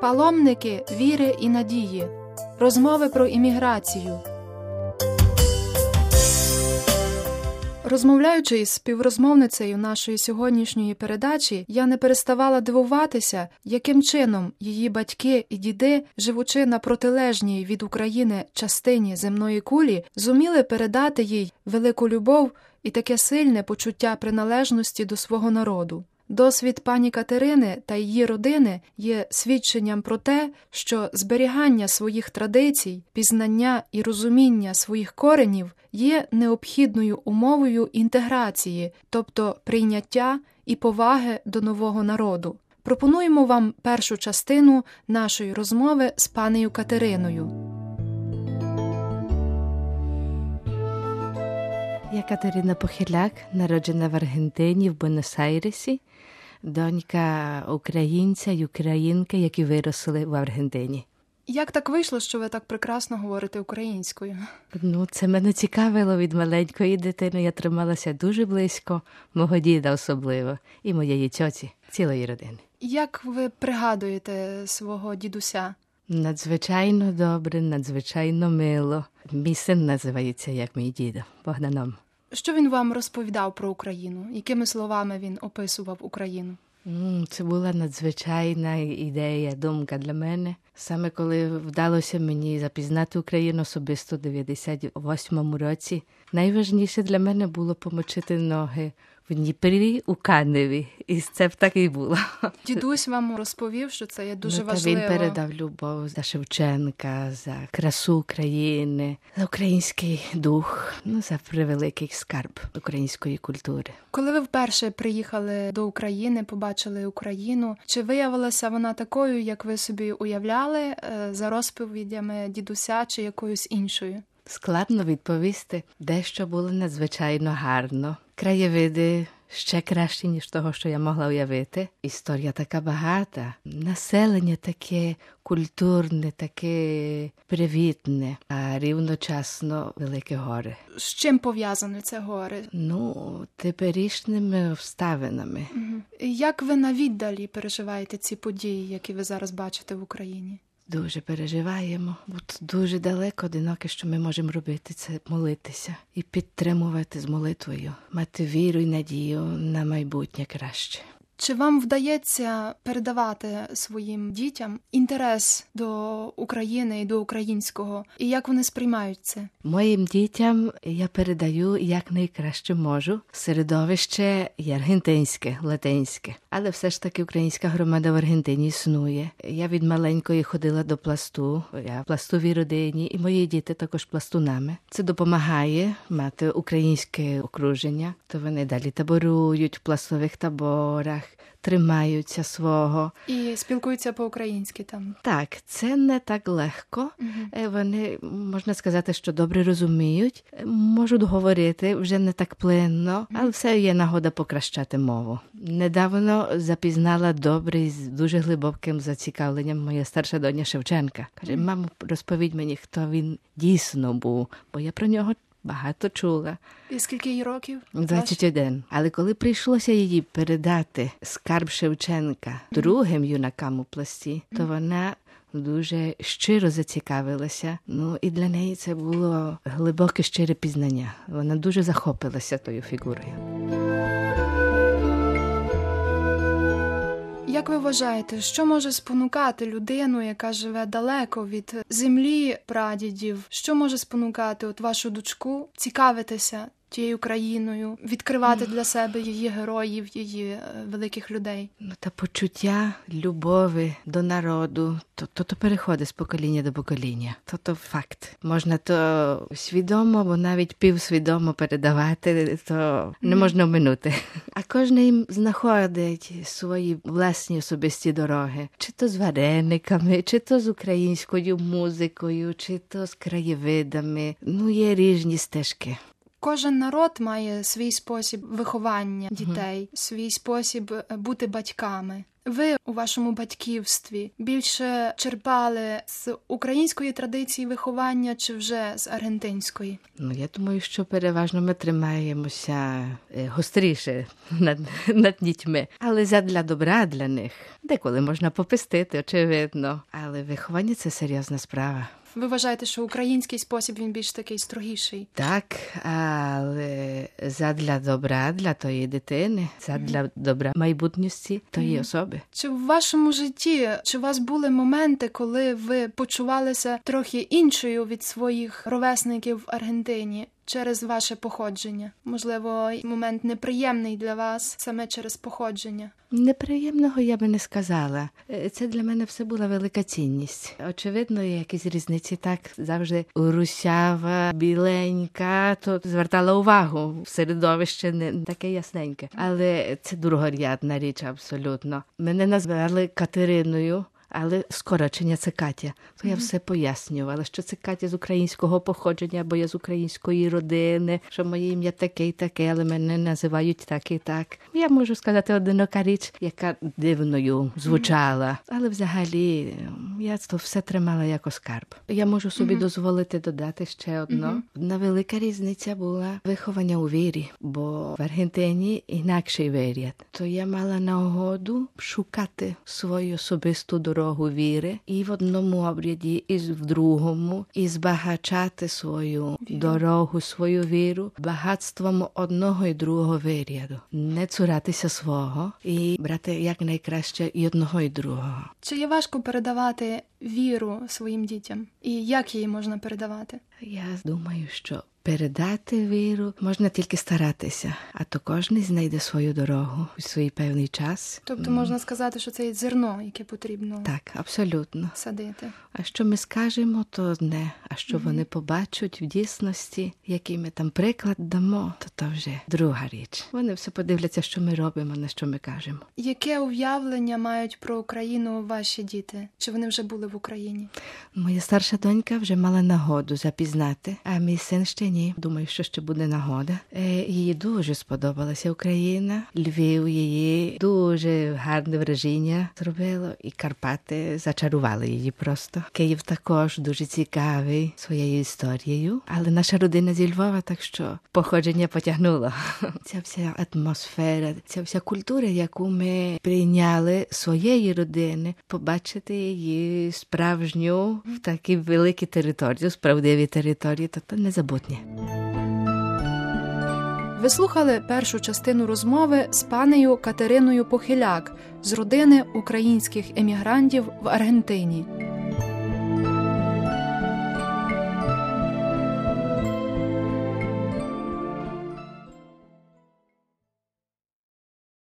Паломники віри і надії. Розмови про імміграцію. Розмовляючи із співрозмовницею нашої сьогоднішньої передачі, я не переставала дивуватися, яким чином її батьки і діди, живучи на протилежній від України частині земної кулі, зуміли передати їй велику любов і таке сильне почуття приналежності до свого народу. Досвід пані Катерини та її родини є свідченням про те, що зберігання своїх традицій, пізнання і розуміння своїх коренів є необхідною умовою інтеграції, тобто прийняття і поваги до нового народу. Пропонуємо вам першу частину нашої розмови з панею Катериною. Я Катерина Похиляк, народжена в Аргентині, в Буенос-Айресі, донька українця й українки, які виросли в Аргентині. Як так вийшло, що ви так прекрасно говорите українською? Це мене цікавило від маленької дитини. Я трималася дуже близько, мого діда особливо, і моєї тьоті, цілої родини. Як ви пригадуєте свого дідуся? Надзвичайно добре, надзвичайно мило. Мій син називається, як мій дідо, Богданом. Що він вам розповідав про Україну? Якими словами він описував Україну? Це була надзвичайна ідея, думка для мене. Саме коли вдалося мені запізнати Україну особисто в 98-му році, найважніше для мене було помочити ноги в Дніпрі, у Каневі. І це б так і було. Дідусь вам розповів, що це є дуже важливо. Він передав любов за Шевченка, за красу України, за український дух, за превеликий скарб української культури. Коли ви вперше приїхали до України, побачили Україну, чи виявилася вона такою, як ви собі уявляли, за розповідями дідуся чи якоюсь іншою? Складно відповісти. Дещо було надзвичайно гарно. Краєвиди ще кращі, ніж того, що я могла уявити. Історія така багата. Населення таке культурне, таке привітне, а рівночасно велике гори. З чим пов'язані це гори? Теперішніми обставинами. Як ви на віддалі переживаєте ці події, які ви зараз бачите в Україні? Дуже переживаємо, бо дуже далеко, одиноке, що ми можемо робити, це молитися і підтримувати з молитвою, мати віру і надію на майбутнє краще. Чи вам вдається передавати своїм дітям інтерес до України і до українського? І як вони сприймають це? Моїм дітям я передаю як найкраще можу. Середовище є аргентинське, латинське. Але все ж таки українська громада в Аргентині існує. Я від маленької ходила до пласту. Я в пластовій родині, і мої діти також пластунами. Це допомагає мати українське окруження. То вони далі таборують в пластових таборах, тримаються свого. І спілкуються по-українськи там. Так, це не так легко. Вони, можна сказати, що добре розуміють, можуть говорити вже не так плинно, але все є нагода покращати мову. Недавно запізнала добре і з дуже глибоким зацікавленням моя старша доня Шевченка. Каже, мамо, розповідь мені, хто він дійсно був, бо я про нього багато чула. І скільки їй років? 21. Але коли прийшлося їй передати скарб Шевченка другим юнакам у пласті, то вона дуже щиро зацікавилася. І для неї це було глибоке щире пізнання. Вона дуже захопилася тою фігурою. Як ви вважаєте, що може спонукати людину, яка живе далеко від землі прадідів? Що може спонукати вашу дочку цікавитися тією країною, відкривати для себе її героїв, її великих людей? Та почуття любові до народу, то переходить з покоління до покоління. То факт. Можна то свідомо, або навіть півсвідомо передавати, то не можна оминути. А кожен їм знаходить свої власні особисті дороги. Чи то з варениками, чи то з українською музикою, чи то з краєвидами. Є різні стежки. Кожен народ має свій спосіб виховання дітей, свій спосіб бути батьками. Ви у вашому батьківстві більше черпали з української традиції виховання чи вже з аргентинської? Я думаю, що переважно ми тримаємося гостріше над дітьми. Але задля добра для них. Деколи можна попестити, очевидно. Але виховання – це серйозна справа. Ви вважаєте, що український спосіб, він більш такий строгіший? Так, але задля добра для тої дитини, задля добра майбутності тої особи. Чи в вашому житті, чи у вас були моменти, коли ви почувалися трохи іншою від своїх ровесників в Аргентині через ваше походження? Можливо, момент неприємний для вас саме через походження? Неприємного я би не сказала. Це для мене все була велика цінність. Очевидно, є якісь різниці. Так, завжди русява, біленька, то звертала увагу. Середовище не таке ясненьке. Але це другорядна річ абсолютно. Мене назвали Катериною. Але скорочення – це Катя. То я все пояснювала, що це Катя з українського походження, бо я з української родини, що моє ім'я таке і таке, але мене називають так і так. Я можу сказати одинока річ, яка дивною звучала. Але взагалі я то все тримала як скарб. Я можу собі дозволити додати ще одно. Одна велика різниця була виховання у вірі, бо в Аргентині інакше вірять. То я мала нагоду шукати свою особисту дорогу віри і в одному обряді, і в другому, і збагачати свою дорогу, свою віру багатством одного і другого виряду. Не цуратися свого і брати якнайкраще і одного, і другого. Чи є важко передавати віру своїм дітям? І як її можна передавати? Я думаю, що передати віру можна тільки старатися, а то кожен знайде свою дорогу у свій певний час. Тобто можна сказати, що це є зерно, яке потрібно Так, абсолютно. садити. А що ми скажемо, то одне. А що вони побачать в дійсності, який ми там приклад дамо, то вже друга річ. Вони все подивляться, що ми робимо, на що ми кажемо. Яке уявлення мають про Україну ваші діти? Чи вони вже були в Україні? Моя старша донька вже мала нагоду запізнати, а мій син ще ні. Думаю, що ще буде нагода. Їй дуже сподобалася Україна. Львів її дуже гарне враження зробило. І Карпати зачарували її просто. Київ також дуже цікавий своєю історією. Але наша родина зі Львова, так що походження потягнуло. Ця вся атмосфера, ця вся культура, яку ми прийняли своєї родини, побачити її справжню в такій великій території, справдивій території, то незабутнє. Ви слухали першу частину розмови з панею Катериною Похиляк з родини українських емігрантів в Аргентині.